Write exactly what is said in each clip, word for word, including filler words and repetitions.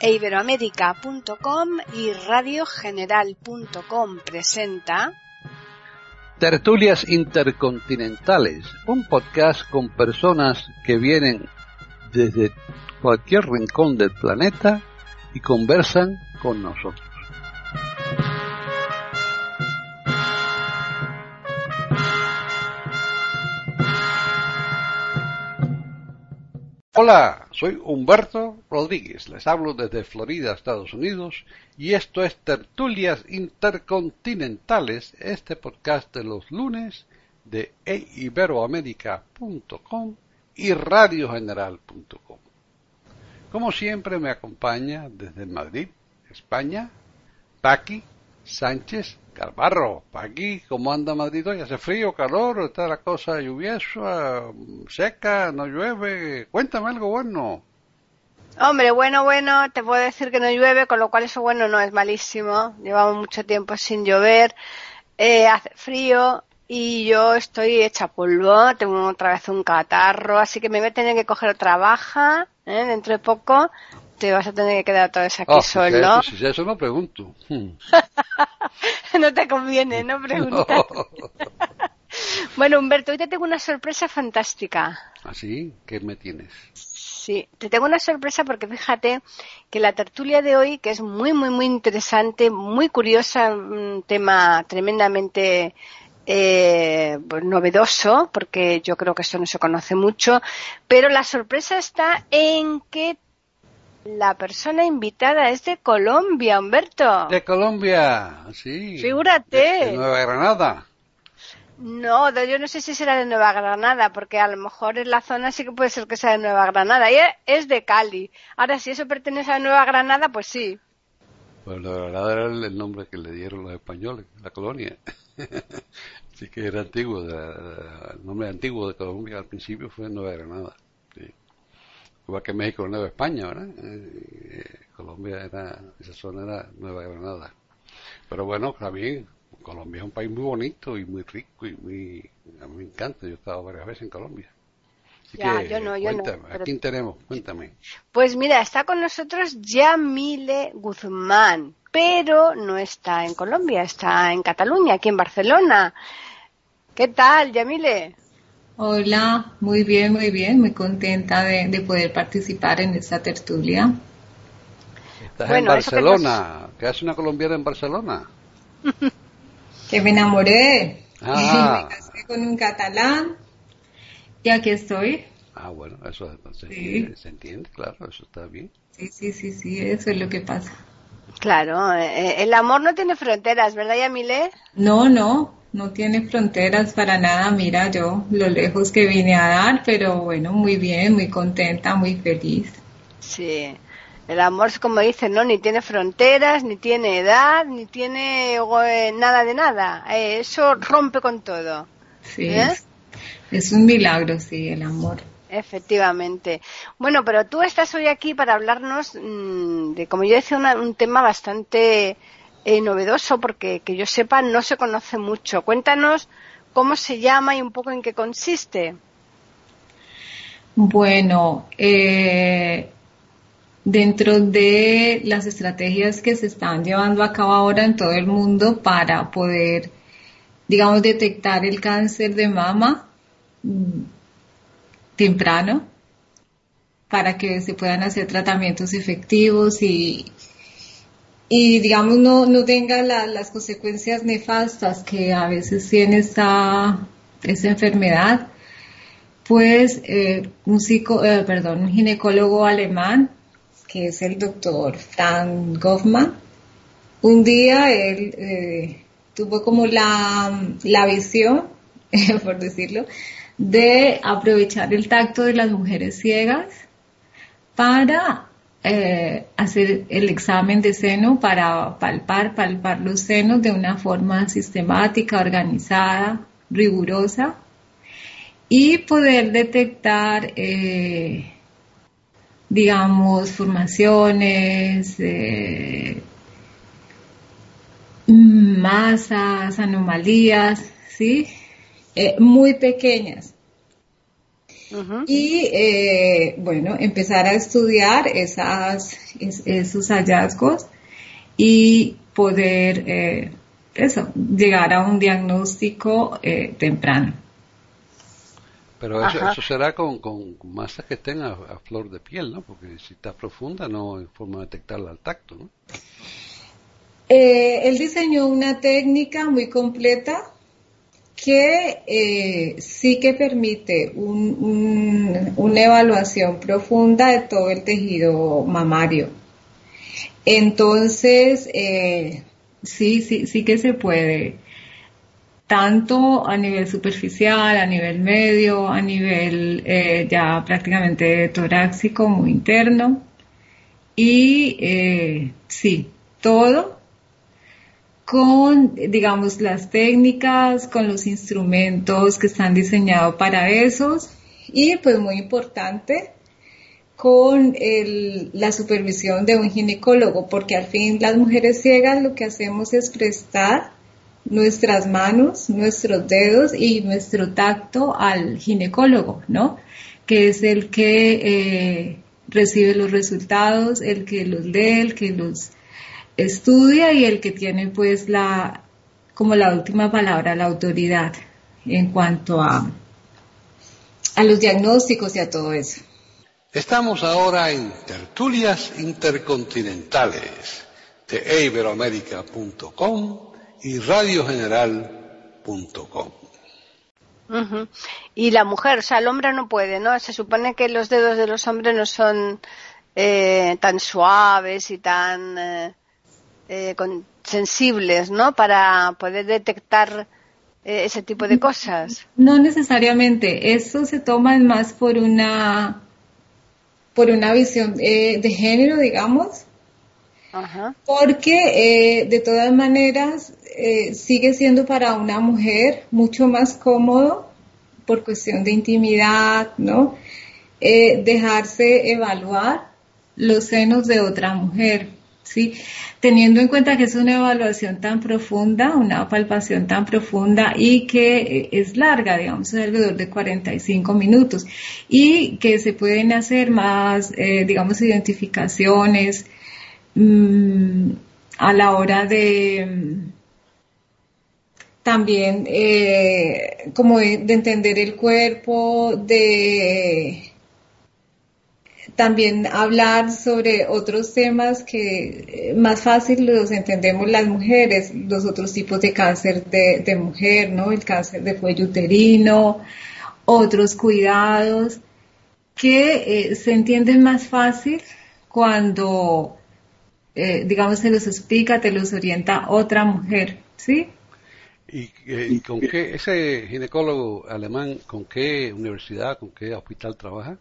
e iberoamérica punto com y radio general punto com presenta Tertulias Intercontinentales, un podcast con personas que vienen desde cualquier rincón del planeta y conversan con nosotros. Hola, soy Humberto Rodríguez, les hablo desde Florida, Estados Unidos, y esto es Tertulias Intercontinentales, este podcast de los lunes de e iberoamérica punto com y radio general punto com. Como siempre me acompaña desde Madrid, España, Paqui Sánchez Carbarro. Paqui, ¿cómo anda Madrid hoy? ¿Hace frío, calor? ¿Está la cosa lluviosa, seca, no llueve? Cuéntame algo bueno. Hombre, bueno, bueno, te puedo decir que no llueve, con lo cual eso bueno no es malísimo. Llevamos mucho tiempo sin llover, eh, hace frío y yo estoy hecha polvo, tengo otra vez un catarro, así que me voy a tener que coger otra baja, ¿eh? Dentro de poco te vas a tener que quedar otra vez aquí oh, solo. Si eso, si eso no pregunto. No te conviene, no preguntar. No. Bueno, Humberto, hoy te tengo una sorpresa fantástica. ¿Ah, sí? ¿Qué me tienes? Sí, te tengo una sorpresa porque fíjate que la tertulia de hoy, que es muy, muy, muy interesante, muy curiosa, un tema tremendamente eh, pues, novedoso, porque yo creo que esto no se conoce mucho, pero la sorpresa está en que la persona invitada es de Colombia, Humberto. De Colombia, sí. Figúrate. De, de Nueva Granada. No, yo no sé si será de Nueva Granada, porque a lo mejor en la zona sí que puede ser que sea de Nueva Granada. Y es de Cali. Ahora, si eso pertenece a Nueva Granada, pues sí. Pues Nueva Granada era el nombre que le dieron los españoles, la colonia. Así que era antiguo. El nombre antiguo de Colombia al principio fue Nueva Granada. Sí. Igual que México, Nueva España, ¿verdad? Eh, Colombia era, esa zona era Nueva Granada. Pero bueno, también, Colombia es un país muy bonito y muy rico y muy, a mí me encanta, yo he estado varias veces en Colombia. Así ya, que, yo no, yo cuéntame, no. ¿a quién tenemos? Cuéntame. Pues mira, está con nosotros Yamile Guzmán, pero no está en Colombia, está en Cataluña, aquí en Barcelona. ¿Qué tal, Yamile? Hola, muy bien, muy bien, muy contenta de, de poder participar en esta tertulia. Estás bueno, en Barcelona, nos... ¿qué hace una colombiana en Barcelona? Que me enamoré, ah. me casé con un catalán y aquí estoy. Ah, bueno, eso entonces sí. se entiende, claro, eso está bien. Sí, sí, sí, sí, eso es lo que pasa. Claro, eh, el amor no tiene fronteras, ¿verdad, Yamile? No, no, no tiene fronteras para nada. Mira yo lo lejos que vine a dar, pero bueno, muy bien, muy contenta, muy feliz. Sí, el amor es como dicen, ¿no? Ni tiene fronteras, ni tiene edad, ni tiene eh, nada de nada. Eh, eso rompe con todo. Sí, ¿eh? es, es un milagro, sí, el amor. Efectivamente. Bueno, pero tú estás hoy aquí para hablarnos mmm, de, como yo decía, una, un tema bastante eh, novedoso, porque que yo sepa no se conoce mucho. Cuéntanos cómo se llama y un poco en qué consiste. Bueno, eh, dentro de las estrategias que se están llevando a cabo ahora en todo el mundo para poder, digamos, detectar el cáncer de mama temprano, para que se puedan hacer tratamientos efectivos y, y digamos, no, no tenga la, las consecuencias nefastas que a veces tiene esta, esta enfermedad. Pues eh, un, psico, eh, perdón, un ginecólogo alemán, que es el doctor Frank Goffman, un día él eh, tuvo como la, la visión, por decirlo, de aprovechar el tacto de las mujeres ciegas para eh, hacer el examen de seno, para palpar, palpar los senos de una forma sistemática, organizada, rigurosa, y poder detectar, eh, digamos, formaciones, eh, masas, anomalías, ¿sí? Eh, muy pequeñas. Uh-huh. Y, eh, bueno, empezar a estudiar esas, es, esos hallazgos y poder, eh, eso, llegar a un diagnóstico eh, temprano. Pero eso, eso será con, con masas que estén a, a flor de piel, ¿no? Porque si está profunda no hay forma de detectarla al tacto, ¿no? Eh, él diseñó una técnica muy completa que eh, sí que permite un, un, una evaluación profunda de todo el tejido mamario. Entonces, eh, sí, sí, sí que se puede, tanto a nivel superficial, a nivel medio, a nivel eh, ya prácticamente torácico como interno. Y eh, sí, todo con, digamos, las técnicas, con los instrumentos que están diseñados para esos y, pues muy importante, con el, la supervisión de un ginecólogo, porque al fin las mujeres ciegas lo que hacemos es prestar nuestras manos, nuestros dedos y nuestro tacto al ginecólogo, ¿no? Que es el que eh, recibe los resultados, el que los lee, el que los estudia y el que tiene pues la, como la última palabra, la autoridad en cuanto a, a los diagnósticos y a todo eso. Estamos ahora en Tertulias Intercontinentales de iberoamérica punto com y radio general punto com. Uh-huh. Y la mujer, o sea, el hombre no puede, ¿no? Se supone que los dedos de los hombres no son eh, tan suaves y tan eh, eh, con, sensibles, ¿no? Para poder detectar eh, ese tipo de cosas. No necesariamente, eso se toma más por una por una visión eh, de género, digamos, uh-huh. porque eh, de todas maneras eh, sigue siendo para una mujer mucho más cómodo por cuestión de intimidad, ¿no? Eh, dejarse evaluar los senos de otra mujer, ¿sí? Teniendo en cuenta que es una evaluación tan profunda, una palpación tan profunda y que es larga, digamos, es alrededor de cuarenta y cinco minutos y que se pueden hacer más, eh, digamos, identificaciones mmm, a la hora de mmm, también eh, como de, de entender el cuerpo, de también hablar sobre otros temas que más fácil los entendemos las mujeres, los otros tipos de cáncer de, de mujer, ¿no? El cáncer de cuello uterino, otros cuidados que eh, se entienden más fácil cuando, eh, digamos, se los explica, te los orienta otra mujer, ¿sí? ¿Y eh, con qué, ese ginecólogo alemán, con qué universidad, con qué hospital trabaja?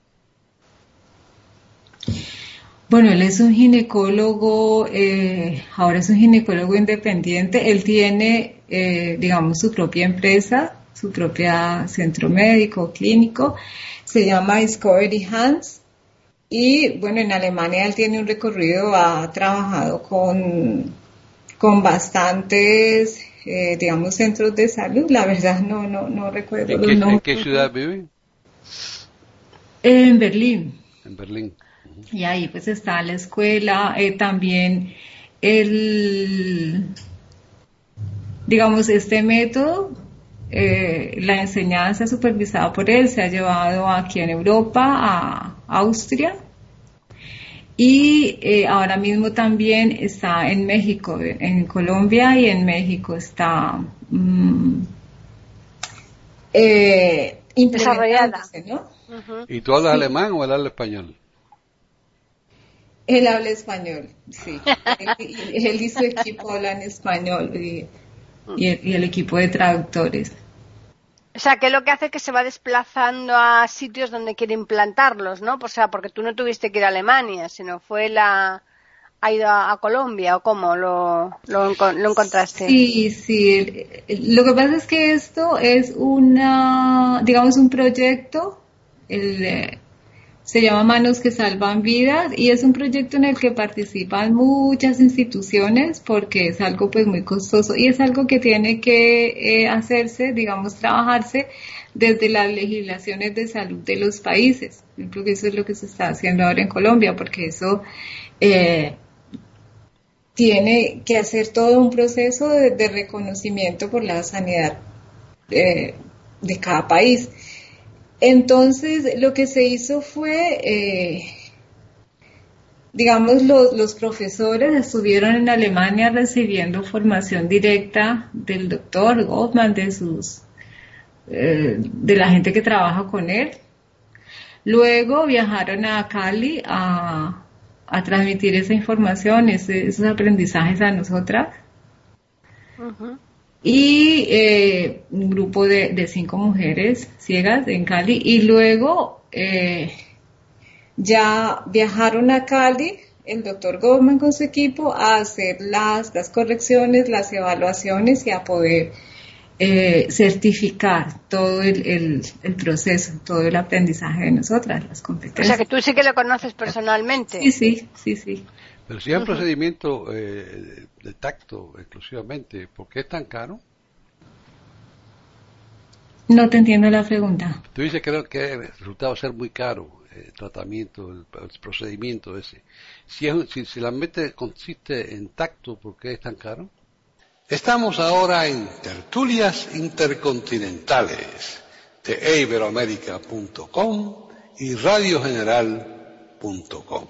Bueno, él es un ginecólogo, eh, ahora es un ginecólogo independiente, él tiene, eh, digamos, su propia empresa, su propio centro médico, clínico, se llama Discovery Hands, y bueno, en Alemania él tiene un recorrido, ha trabajado con, con bastantes, eh, digamos, centros de salud, la verdad no, no, no recuerdo los nombres. ¿En qué ciudad vive? En Berlín. En Berlín. Y ahí pues está la escuela, eh, también el, digamos, este método, eh, la enseñanza supervisada por él se ha llevado aquí en Europa, a Austria, y eh, ahora mismo también está en México, en Colombia y en México está mm, eh, implementándose, ¿no? Uh-huh. ¿Y tú hablas sí. alemán o él habla español? Él habla español, sí. él, él y su equipo hablan español y, y, el, y el equipo de traductores. O sea, que lo que hace es que se va desplazando a sitios donde quiere implantarlos, ¿no? O sea, porque tú no tuviste que ir a Alemania, sino fue la... ha ido a, a Colombia, ¿o cómo lo, lo, lo encontraste? Sí, sí. Lo que pasa es que esto es una, digamos, un proyecto, el... Se llama Manos que Salvan Vidas y es un proyecto en el que participan muchas instituciones porque es algo pues muy costoso y es algo que tiene que eh, hacerse, digamos, trabajarse desde las legislaciones de salud de los países. Yo creo que eso es lo que se está haciendo ahora en Colombia, porque eso eh, tiene que hacer todo un proceso de, de reconocimiento por la sanidad eh, de cada país. Entonces, lo que se hizo fue, eh, digamos, los, los profesores estuvieron en Alemania recibiendo formación directa del doctor Goldman, de sus, eh, de la gente que trabaja con él. Luego viajaron a Cali a, a transmitir esa información, ese, esos aprendizajes a nosotras. Uh-huh. Y eh, un grupo de, de cinco mujeres ciegas en Cali y luego eh, ya viajaron a Cali el doctor Goldman con su equipo a hacer las, las correcciones, las evaluaciones y a poder eh, certificar todo el, el, el proceso, todo el aprendizaje de nosotras, las competencias. O sea que tú sí que lo conoces personalmente. Sí, sí, sí, sí. Pero si hay un uh-huh. procedimiento eh, de tacto exclusivamente, ¿por qué es tan caro? No te entiendo la pregunta. Tú dices que creo que el resultado ser muy caro, el tratamiento, el, el procedimiento ese. Si, es, si, si la mente consiste en tacto, ¿por qué es tan caro? Estamos ahora en Tertulias Intercontinentales de iberoamérica punto com y radio general punto com.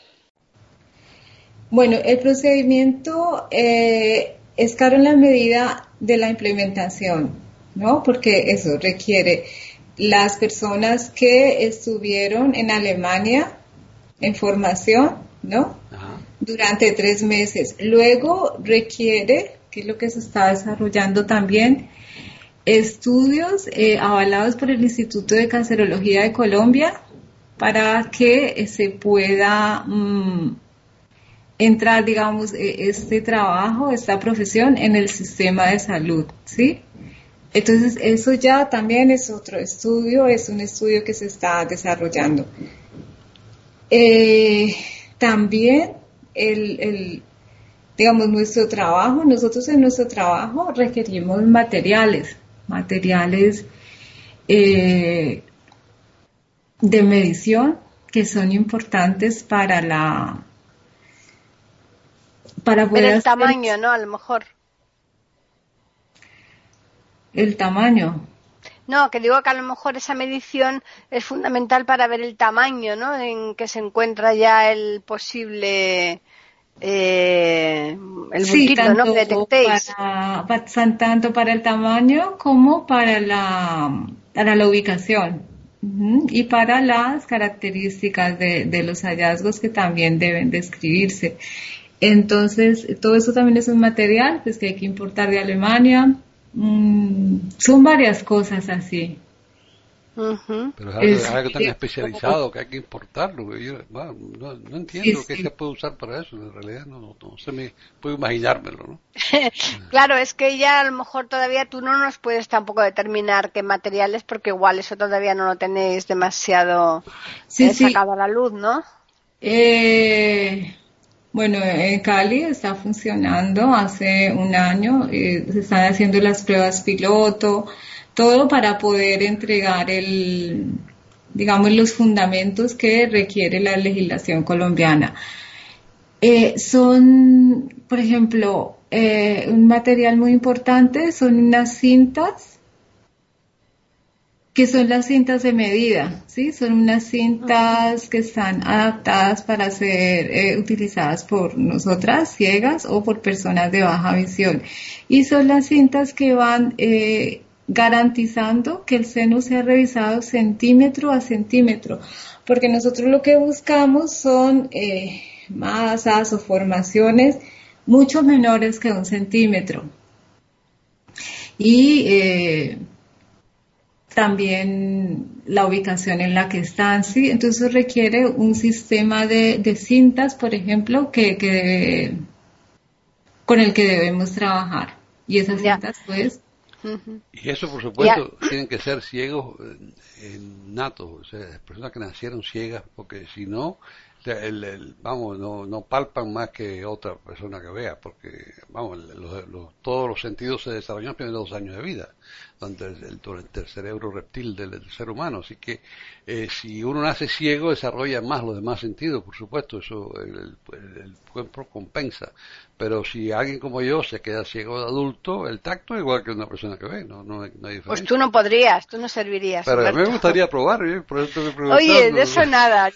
Bueno, el procedimiento eh, es caro en la medida de la implementación, ¿no? Porque eso requiere las personas que estuvieron en Alemania en formación, ¿no? Ajá. Durante tres meses. Luego requiere, que es lo que se está desarrollando también, estudios eh, avalados por el Instituto de Cancerología de Colombia para que eh, se pueda mmm, entrar, digamos, este trabajo, esta profesión en el sistema de salud, ¿sí? Entonces, eso ya también es otro estudio, es un estudio que se está desarrollando. Eh, también, el, el, digamos, nuestro trabajo, nosotros en nuestro trabajo requerimos materiales, materiales eh, de medición que son importantes para la... para poder Pero el hacer tamaño, ¿no? A lo mejor. El tamaño. No, que digo que a lo mejor esa medición es fundamental para ver el tamaño, ¿no? En que se encuentra ya el posible, eh, el sí, bultito, ¿no? Que detectéis. Para, para, tanto para el tamaño como para la, para la ubicación. Uh-huh. Y para las características de, de los hallazgos que también deben describirse. Entonces, todo eso también es un material pues, que hay que importar de Alemania. Mm, son varias cosas así. Uh-huh. Pero es algo, es algo tan especializado que hay que importarlo. Yo, bueno, no, no entiendo sí, qué sí. se puede usar para eso. En realidad no, no, no se me puede imaginármelo, ¿no? Claro, es que ya a lo mejor todavía tú no nos puedes tampoco determinar qué materiales, porque igual eso todavía no lo tenéis demasiado sí, eh, sí. sacado a la luz, ¿no? Eh... Bueno, en Cali está funcionando hace un año, eh, se están haciendo las pruebas piloto, todo para poder entregar el, digamos, los fundamentos que requiere la legislación colombiana. Eh, son, por ejemplo, eh, un material muy importante, son unas cintas, que son las cintas de medida, ¿sí? Son unas cintas que están adaptadas para ser eh, utilizadas por nosotras ciegas o por personas de baja visión. Y son las cintas que van eh, garantizando que el seno sea revisado centímetro a centímetro, porque nosotros lo que buscamos son eh, masas o formaciones mucho menores que un centímetro. Y eh, también la ubicación en la que están, ¿sí? Entonces requiere un sistema de, de cintas, por ejemplo, que, que con el que debemos trabajar. Y esas ya. cintas, pues, Uh-huh. Y eso, por supuesto, Ya. tienen que ser ciegos eh, natos, o sea, personas que nacieron ciegas, porque si no, el, el, vamos, no, no palpan más que otra persona que vea, porque, vamos, los, los, todos los sentidos se desarrollan en los primeros dos años de vida, durante el, el, durante el cerebro reptil del, del ser humano, así que eh, si uno nace ciego, desarrolla más los demás sentidos, por supuesto, eso el, el, el cuerpo compensa, pero si alguien como yo se queda ciego de adulto, el tacto es igual que una persona que ve, no, no, hay, no hay diferencia. Pues tú no podrías, tú no servirías. Pero Alberto. a mí me gustaría probar, ¿eh? Por eso estoy preguntando. Oye, de eso nada.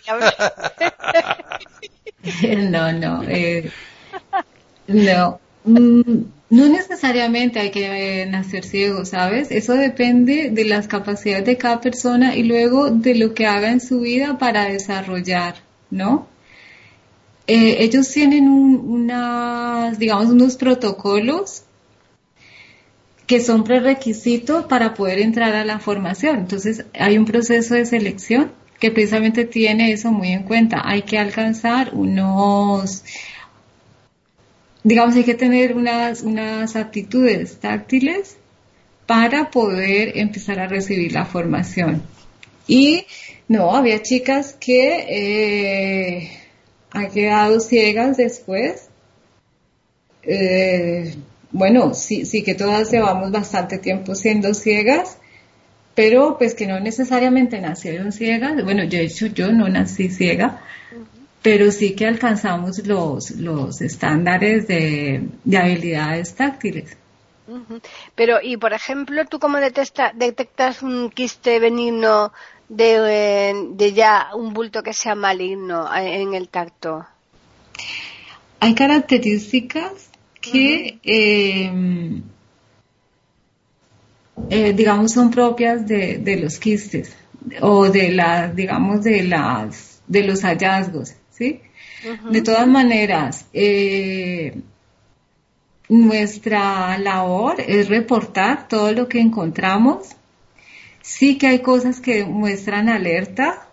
No, no, eh, no, mm, no necesariamente hay que eh, nacer ciego, ¿sabes? Eso depende de las capacidades de cada persona y luego de lo que haga en su vida para desarrollar, ¿no? Eh, ellos tienen un, unas, digamos, unos protocolos que son prerequisitos para poder entrar a la formación. Entonces, hay un proceso de selección que precisamente tiene eso muy en cuenta. Hay que alcanzar unos, digamos, hay que tener unas, unas aptitudes táctiles para poder empezar a recibir la formación. Y no, había chicas que eh, han quedado ciegas después. Eh, bueno, sí, sí que todas llevamos bastante tiempo siendo ciegas, pero pues que no necesariamente nacieron ciegas. Bueno, de hecho yo no nací ciega, uh-huh. Pero sí que alcanzamos los, los estándares de, de habilidades táctiles. Uh-huh. Pero, y por ejemplo, ¿tú cómo detecta, detectas un quiste benigno de, de ya un bulto que sea maligno en el tacto? Hay características que... Uh-huh. eh, Eh, digamos son propias de, de los quistes o de las, digamos, de las, de los hallazgos, ¿sí? Uh-huh. De todas maneras, eh, nuestra labor es reportar todo lo que encontramos. Sí que hay cosas que muestran alerta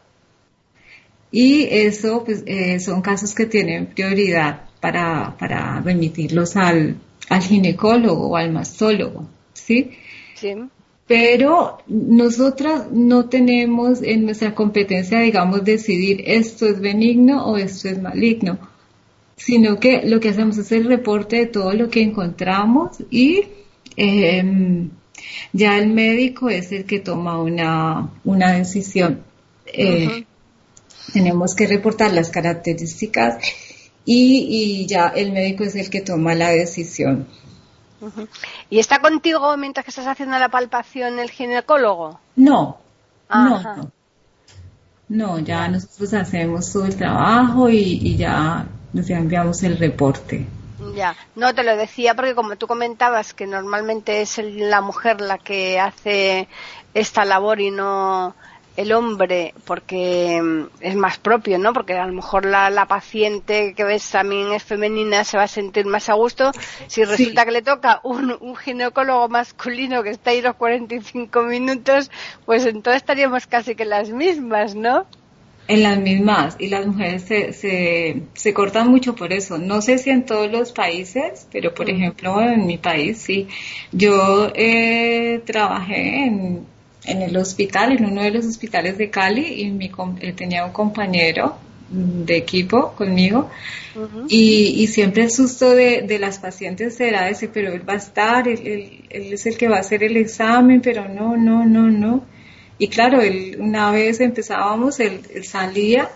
y eso, pues, eh, son casos que tienen prioridad para, para remitirlos al, al ginecólogo o al mastólogo, ¿sí? Sí. Pero nosotras no tenemos en nuestra competencia, digamos, decidir esto es benigno o esto es maligno, sino que lo que hacemos es el reporte de todo lo que encontramos y eh, ya el médico es el que toma una, una decisión. Eh, uh-huh. Tenemos que reportar las características y, y ya el médico es el que toma la decisión. Uh-huh. ¿Y está contigo mientras que estás haciendo la palpación el ginecólogo? No, Ajá. no, no. No, ya nosotros hacemos todo el trabajo y, y ya nos enviamos el reporte. Ya, no te lo decía porque como tú comentabas que normalmente es el, la mujer la que hace esta labor y no el hombre, porque es más propio, ¿no? Porque a lo mejor la, la paciente que ves también es femenina, se va a sentir más a gusto. Si resulta sí. que le toca un, un ginecólogo masculino que está ahí los cuarenta y cinco minutos, pues entonces estaríamos casi que las mismas, ¿no? En las mismas, y las mujeres se, se, se cortan mucho por eso. No sé si en todos los países, pero por ejemplo en mi país sí. Yo eh, trabajé en... en el hospital, en uno de los hospitales de Cali, y mi, eh, tenía un compañero de equipo conmigo, uh-huh. y, y siempre el susto de, de las pacientes era ese, pero él va a estar, él, él, él es el que va a hacer el examen, pero no, no, no, no. Y claro, él, una vez empezábamos, él, él salía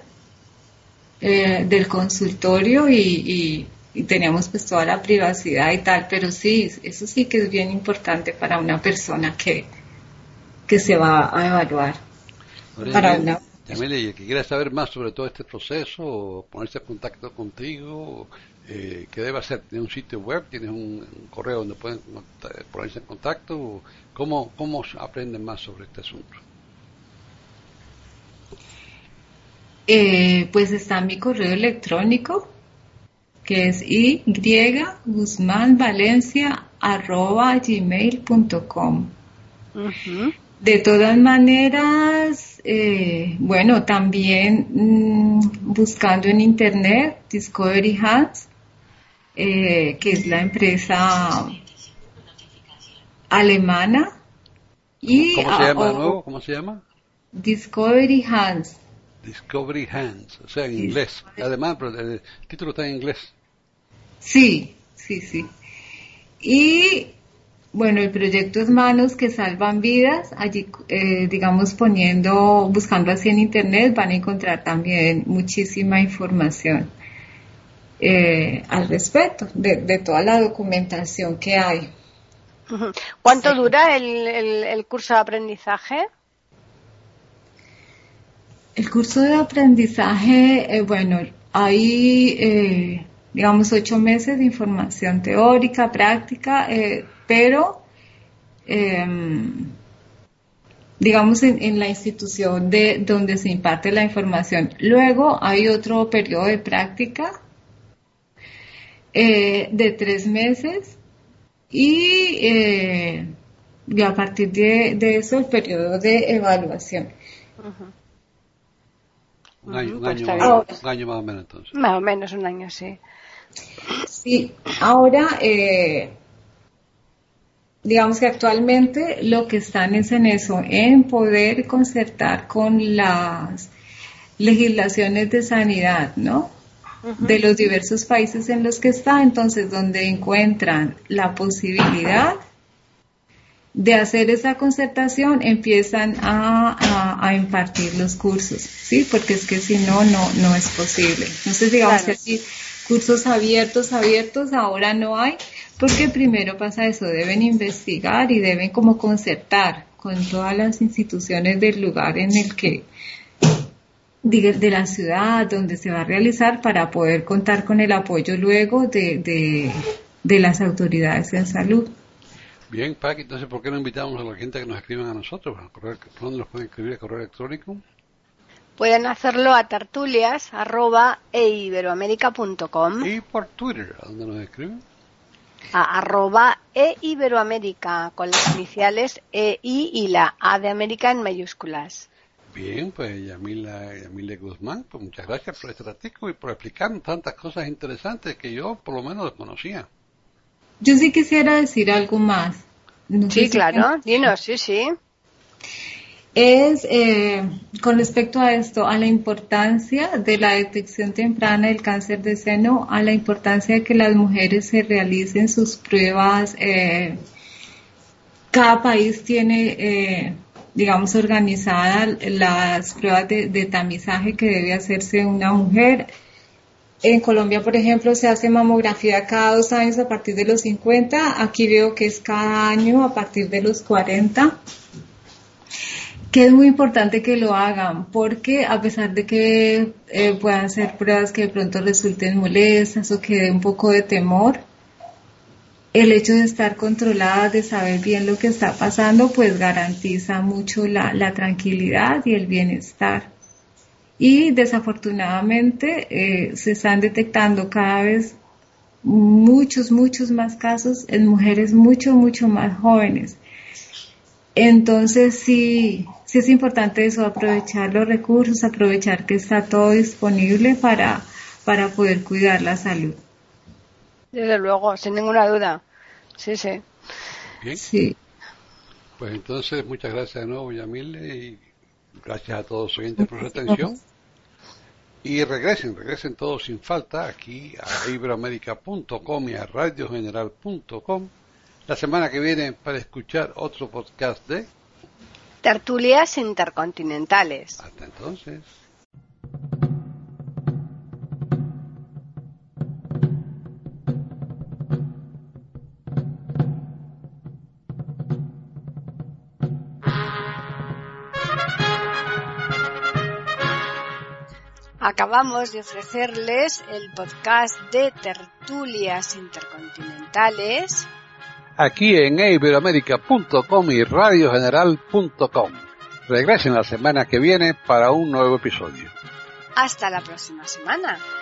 eh, del consultorio y, y, y teníamos pues toda la privacidad y tal, pero sí, eso sí que es bien importante para una persona que que se va a evaluar. Ahora, para Yamile, una... Yamile, y el que quiera saber más sobre todo este proceso o ponerse en contacto contigo, eh, ¿qué debe hacer? ¿Tienes un sitio web? ¿Tienes un, un correo donde pueden ponerse en contacto? ¿Cómo, ¿Cómo aprenden más sobre este asunto? Eh, pues está mi correo electrónico, que es y guzmán valencia arroba gmail punto com. Uh-huh. De todas maneras, eh, bueno, también mmm, buscando en internet Discovery Hands, eh, que es la empresa, alemana. Y ¿Cómo se llama a, de nuevo? ¿Cómo se llama? Discovery Hands. Discovery Hands, o sea, en inglés. Además, pero el título está en inglés. Sí, sí, sí. Y bueno, el proyecto es Manos que Salvan Vidas. Allí, eh, digamos, poniendo, buscando así en internet, van a encontrar también muchísima información eh, al respecto de, de toda la documentación que hay. ¿Cuánto Sí. dura el, el, el curso de aprendizaje? El curso de aprendizaje, eh, bueno, hay, eh, digamos, ocho meses de información teórica, práctica, eh, pero, eh, digamos, en, en la institución de donde se imparte la información. Luego hay otro periodo de práctica eh, de tres meses y, eh, y a partir de, de eso el periodo de evaluación. Uh-huh. Un año, un, Pues año está más, bien. un año más o menos entonces. Más o menos un año, sí. Sí, ahora, eh, digamos que actualmente lo que están es en eso, en poder concertar con las legislaciones de sanidad, ¿no? Uh-huh. De los diversos países en los que está, entonces donde encuentran la posibilidad de hacer esa concertación, empiezan a, a, a impartir los cursos, ¿sí? Porque es que si no, no, no es posible. Entonces, digamos Claro. que así, cursos abiertos, abiertos, ahora no hay, porque primero pasa eso, deben investigar y deben como concertar con todas las instituciones del lugar en el que, de, de la ciudad donde se va a realizar para poder contar con el apoyo luego de, de, de las autoridades en salud. Bien, Paqui, entonces, ¿por qué no invitamos a la gente que nos escriban a nosotros? ¿Por dónde los pueden escribir? ¿A correo electrónico? Pueden hacerlo a tertulias arroba e iberoamerica punto com. Y por Twitter, ¿a dónde nos escriben? A arroba e iberoamérica, con las iniciales E, I y la A de América en mayúsculas. Bien, pues Yamila, Yamila Guzmán, pues muchas gracias por este ratico y por explicarnos tantas cosas interesantes que yo por lo menos desconocía. Yo sí quisiera decir algo más. No Sí, sé si claro, me- dinos, sí, sí. Es eh, con respecto a esto, a la importancia de la detección temprana del cáncer de seno, a la importancia de que las mujeres se realicen sus pruebas. Eh, cada país tiene, eh, digamos, organizadas las pruebas de, de tamizaje que debe hacerse una mujer. En Colombia, por ejemplo, se hace mamografía cada dos años a partir de los cincuenta. Aquí veo que es cada año a partir de los cuarenta. Que es muy importante que lo hagan, porque a pesar de que eh, puedan ser pruebas que de pronto resulten molestas o que dé un poco de temor, el hecho de estar controladas, de saber bien lo que está pasando, pues garantiza mucho la, la tranquilidad y el bienestar. Y desafortunadamente eh, se están detectando cada vez muchos, muchos más casos en mujeres mucho, mucho más jóvenes. Entonces sí, sí es importante eso, aprovechar los recursos, aprovechar que está todo disponible para, para poder cuidar la salud. Desde luego, sin ninguna duda. Sí, sí. Bien, Sí. pues entonces muchas gracias de nuevo, Yamile, y gracias a todos los oyentes por su atención. Y regresen, regresen todos sin falta aquí a iberoamerica punto com y a radio general punto com la semana que viene para escuchar otro podcast de Tertulias intercontinentales. Hasta entonces. Acabamos de ofrecerles el podcast de Tertulias intercontinentales. Aquí en iberoamerica punto com y radio general punto com. Regresen la semana que viene para un nuevo episodio. Hasta la próxima semana.